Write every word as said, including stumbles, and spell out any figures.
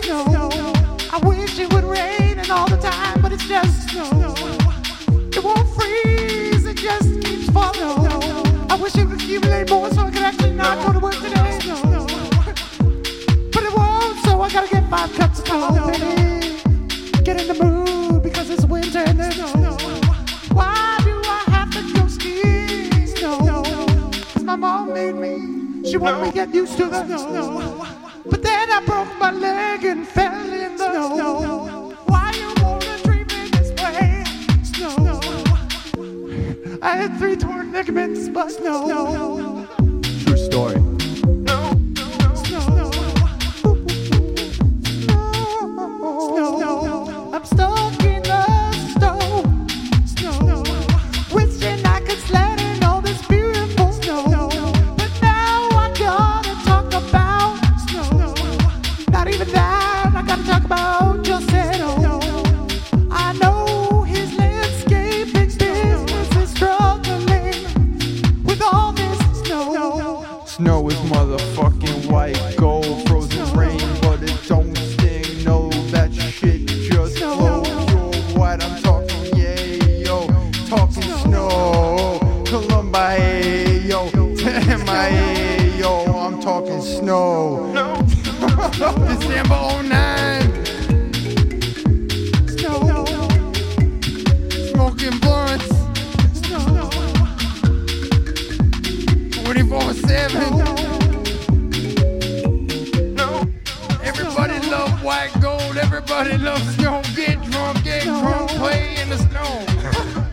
snow. I wish it would rain and all the time, but it's just snow. It won't freeze, it just keeps falling. I wish it would accumulate more so I could actually not go to work today. But it won't, so I gotta get five cups of coffee. Get in the mood because it's winter and there's snow. Why do I have to go skiing? Snow. Cause my mom made me. She wanted me to get used to the snow. But then I broke my leg and fell in the snow. Why you wanna treat me this way? Snow. I had three torn ligaments, but snow. True story. I'm stuck in the snow, snow, wishing I could sled in all this beautiful snow. But now I gotta talk about snow. Not even that, I gotta talk about Josello. I know his landscaping business is struggling with all this snow. Snow is motherfucking white gold, frozen rain, but it don't sting. No, that shit just flows. You're what I'm talking, yeah, yo, talking snow. Columba, hey, yo, damn, I, hey, yo, I'm talking snow. December oh nine. Snow. Smoking blunts. twenty-four seven. Everybody love white gold. Everybody loves snow. Get drunk, get drunk, play in the snow.